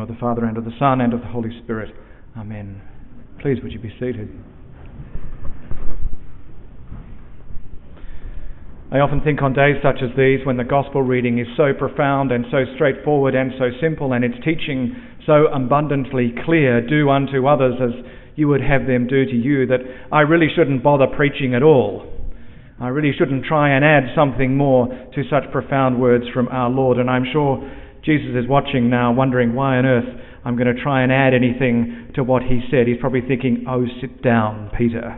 of the Father, and of the Son, and of the Holy Spirit. Amen. Please, would you be seated? I often think on days such as these, when the gospel reading is so profound and so straightforward and so simple, and its teaching so abundantly clear, do unto others as you would have them do to you, that I really shouldn't bother preaching at all. I really shouldn't try and add something more to such profound words from our Lord. And I'm sure Jesus is watching now, wondering why on earth I'm going to try and add anything to what he said. He's probably thinking, oh, sit down, Peter.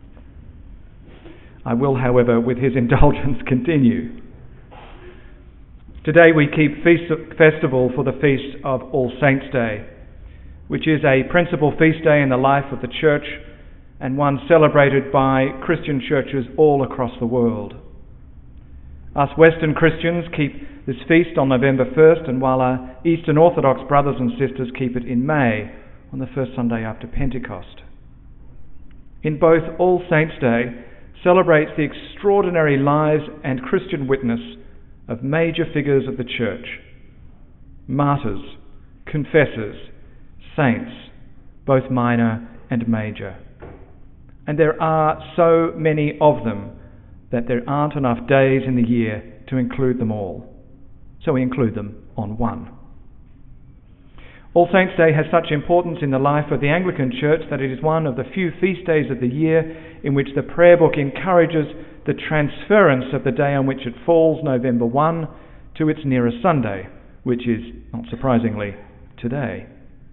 I will, however, with his indulgence, continue. Today we keep festival for the feast of All Saints' Day, which is a principal feast day in the life of the church and one celebrated by Christian churches all across the world. Us Western Christians keep this feast on November 1st, and while our Eastern Orthodox brothers and sisters keep it in May, on the first Sunday after Pentecost. In both, All Saints' Day celebrates the extraordinary lives and Christian witness of major figures of the church, martyrs, confessors, saints, both minor and major. And there are so many of them that there aren't enough days in the year to include them all. So we include them on one. All Saints' Day has such importance in the life of the Anglican Church that it is one of the few feast days of the year in which the prayer book encourages the transference of the day on which it falls, November 1, to its nearest Sunday, which is, not surprisingly, today.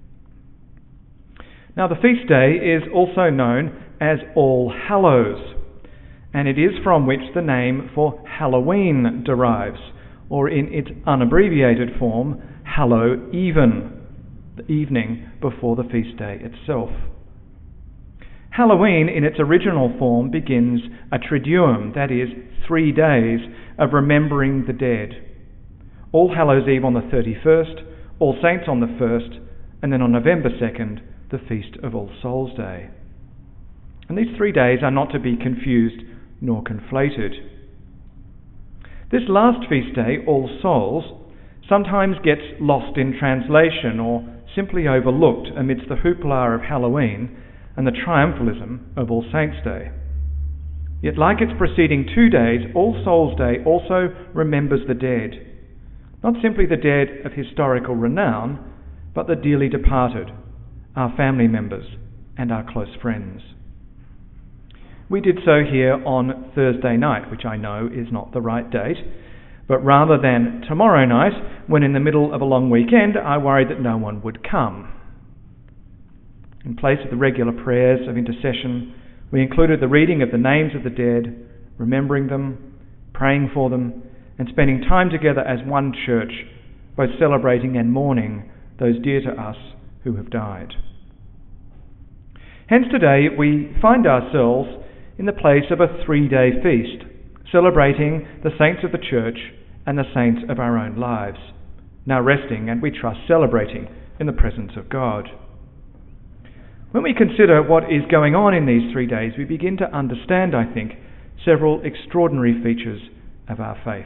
Now, the feast day is also known as All Hallows, and it is from which the name for Halloween derives, or in its unabbreviated form, Hallow Even, the evening before the feast day itself. Halloween in its original form begins a Triduum, that is, 3 days of remembering the dead. All Hallows Eve on the 31st, All Saints on the 1st, and then on November 2nd, the Feast of All Souls' Day. And these 3 days are not to be confused nor conflated. This last feast day, All Souls, sometimes gets lost in translation or simply overlooked amidst the hoopla of Halloween and the triumphalism of All Saints' Day. Yet like its preceding 2 days, All Souls' Day also remembers the dead. Not simply the dead of historical renown, but the dearly departed, our family members and our close friends. We did so here on Thursday night, which I know is not the right date, but rather than tomorrow night, when in the middle of a long weekend, I worried that no one would come. In place of the regular prayers of intercession, we included the reading of the names of the dead, remembering them, praying for them, and spending time together as one church, both celebrating and mourning those dear to us who have died. Hence today we find ourselves in the place of a 3-day feast, celebrating the saints of the church and the saints of our own lives, now resting and we trust celebrating in the presence of God. When we consider what is going on in these 3 days, we begin to understand, I think, several extraordinary features of our faith.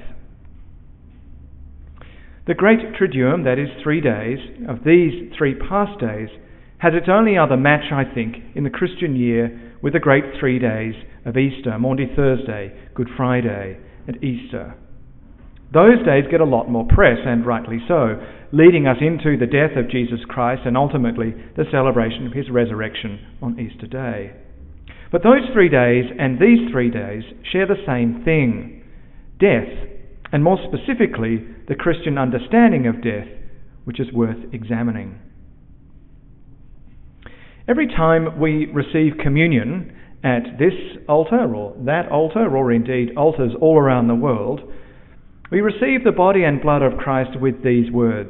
The Great Triduum, that is 3 days, of these 3 past days, has its only other match, I think, in the Christian year with the great 3 days of Easter, Maundy Thursday, Good Friday, and Easter. Those days get a lot more press, and rightly so, leading us into the death of Jesus Christ and ultimately the celebration of his resurrection on Easter Day. But those 3 days and these 3 days share the same thing: death, and more specifically, the Christian understanding of death, which is worth examining. Every time we receive communion at this altar or that altar, or indeed altars all around the world, we receive the body and blood of Christ with these words: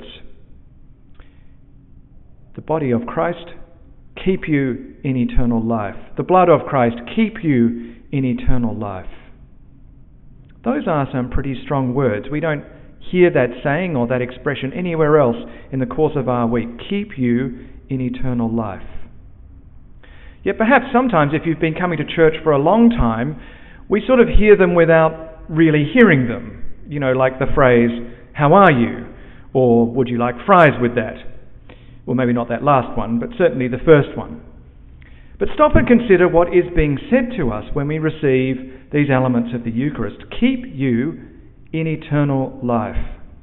the body of Christ, keep you in eternal life. The blood of Christ, keep you in eternal life. Those are some pretty strong words. We don't hear that saying or that expression anywhere else in the course of our week. Keep you in eternal life. Yet perhaps sometimes, if you've been coming to church for a long time, we sort of hear them without really hearing them. You know, like the phrase, how are you? Or would you like fries with that? Well, maybe not that last one, but certainly the first one. But stop and consider what is being said to us when we receive these elements of the Eucharist. Keep you in eternal life.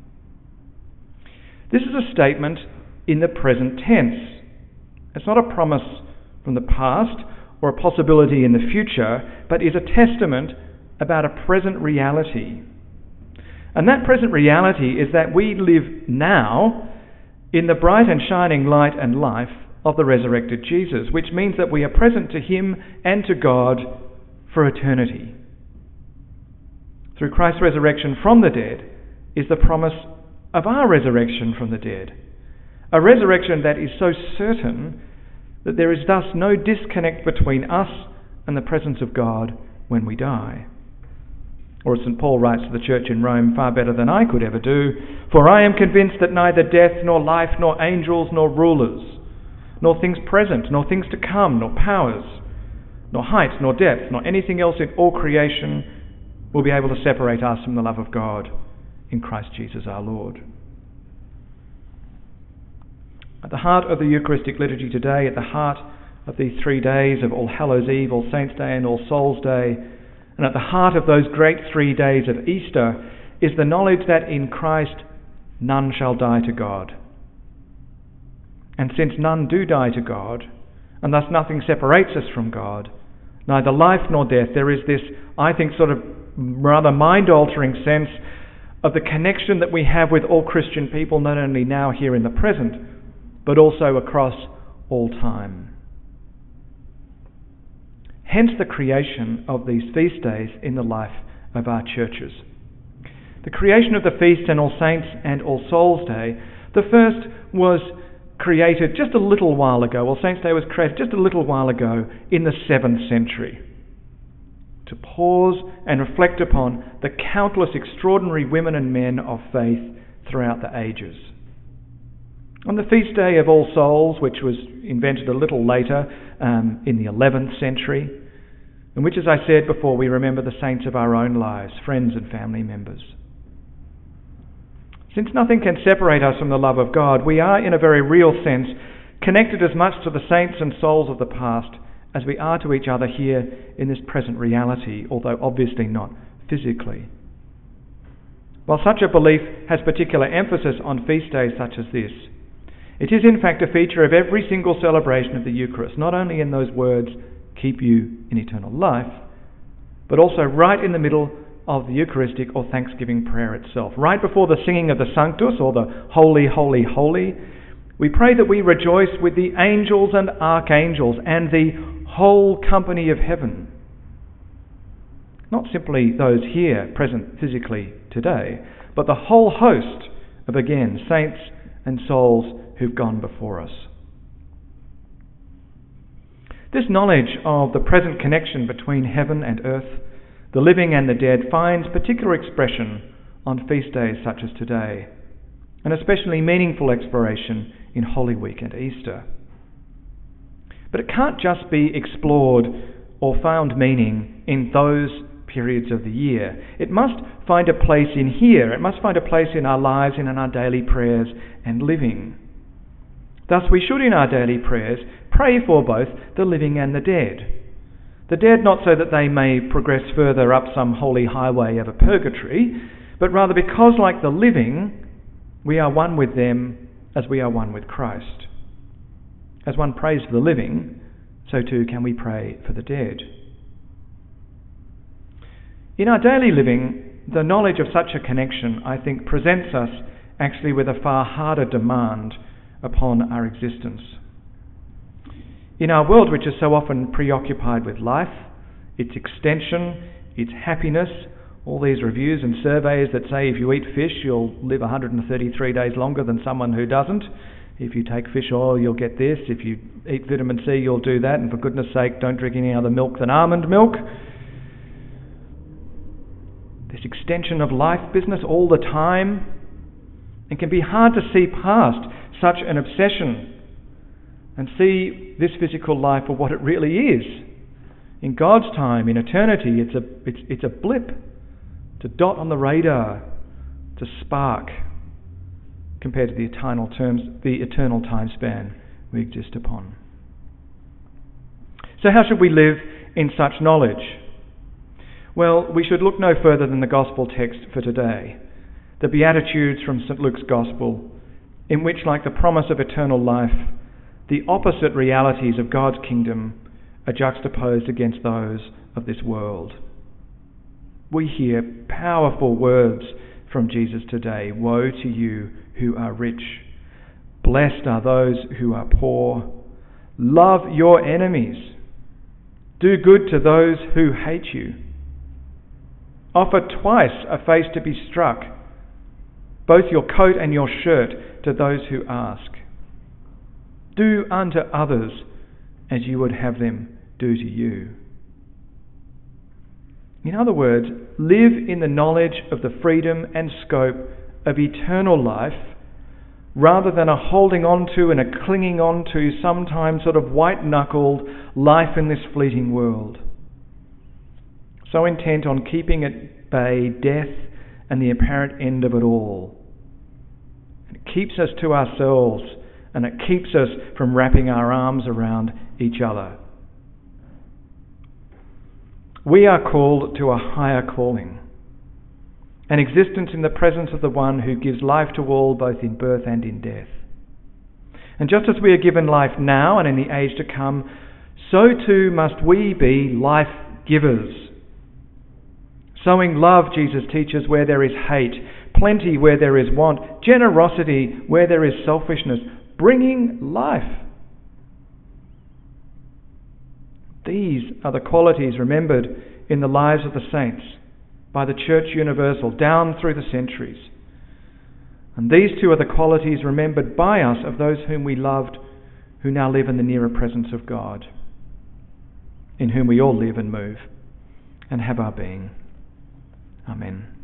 This is a statement in the present tense. It's not a promise from the past or a possibility in the future, but is a testament about a present reality. And that present reality is that we live now in the bright and shining light and life of the resurrected Jesus, which means that we are present to Him and to God for eternity. Through Christ's resurrection from the dead is the promise of our resurrection from the dead. A resurrection that is so certain that there is thus no disconnect between us and the presence of God when we die. Or as St. Paul writes to the church in Rome, far better than I could ever do, for I am convinced that neither death, nor life, nor angels, nor rulers, nor things present, nor things to come, nor powers, nor height, nor depth, nor anything else in all creation will be able to separate us from the love of God in Christ Jesus our Lord. At the heart of the Eucharistic liturgy today, at the heart of these 3 days of All Hallows Eve, All Saints' Day and All Souls' Day, and at the heart of those great 3 days of Easter, is the knowledge that in Christ none shall die to God. And since none do die to God, and thus nothing separates us from God, neither life nor death, there is this, I think, sort of rather mind-altering sense of the connection that we have with all Christian people, not only now here in the present, but also across all time. Hence the creation of these feast days in the life of our churches. The creation of the feast and All Saints and All Souls Day, the first was created just a little while ago. All Saints' Day was created just a little while ago in the 7th century. To pause and reflect upon the countless extraordinary women and men of faith throughout the ages. On the feast day of All Souls, which was invented a little later in the 11th century, in which, as I said before, we remember the saints of our own lives, friends and family members. Since nothing can separate us from the love of God, we are, in a very real sense, connected as much to the saints and souls of the past as we are to each other here in this present reality, although obviously not physically. While such a belief has particular emphasis on feast days such as this, it is in fact a feature of every single celebration of the Eucharist, not only in those words, keep you in eternal life, but also right in the middle of the Eucharistic or Thanksgiving prayer itself. Right before the singing of the Sanctus, or the Holy, Holy, Holy, we pray that we rejoice with the angels and archangels and the whole company of heaven. Not simply those here present physically today, but the whole host of, again, saints and souls who've gone before us. This knowledge of the present connection between heaven and earth, the living and the dead, finds particular expression on feast days such as today, and especially meaningful exploration in Holy Week and Easter. But it can't just be explored or found meaning in those periods of the year. It must find a place in here. It must find a place in our lives and in our daily prayers and living. Thus we should, in our daily prayers, pray for both the living and the dead. The dead not so that they may progress further up some holy highway of a purgatory, but rather because, like the living, we are one with them as we are one with Christ. As one prays for the living, so too can we pray for the dead. In our daily living, the knowledge of such a connection, I think, presents us actually with a far harder demand upon our existence. In our world, which is so often preoccupied with life, its extension, its happiness, all these reviews and surveys that say if you eat fish, you'll live 133 days longer than someone who doesn't. If you take fish oil, you'll get this. If you eat vitamin C, you'll do that. And for goodness sake, don't drink any other milk than almond milk. This extension of life business all the time. It can be hard to see past such an obsession and see this physical life for what it really is. In God's time, in eternity, it's a blip, it's a dot on the radar, it's a spark compared to the eternal time span we exist upon. So how should we live in such knowledge? Well, we should look no further than the gospel text for today, the Beatitudes from St. Luke's Gospel, in which, like the promise of eternal life, the opposite realities of God's kingdom are juxtaposed against those of this world. We hear powerful words from Jesus today. Woe to you who are rich. Blessed are those who are poor. Love your enemies. Do good to those who hate you. Offer twice a face to be struck, both your coat and your shirt to those who ask. Do unto others as you would have them do to you. In other words, live in the knowledge of the freedom and scope of eternal life, rather than a holding on to and a clinging on to, sometimes sort of white-knuckled life in this fleeting world. So intent on keeping at bay death and the apparent end of it all. It keeps us to ourselves, and it keeps us from wrapping our arms around each other. We are called to a higher calling, an existence in the presence of the one who gives life to all, both in birth and in death. And just as we are given life now and in the age to come, so too must we be life givers. Sowing love, Jesus teaches, where there is hate, plenty where there is want, generosity where there is selfishness, bringing life. These are the qualities remembered in the lives of the saints by the Church Universal down through the centuries. And these two are the qualities remembered by us of those whom we loved, who now live in the nearer presence of God, in whom we all live and move and have our being. Amen.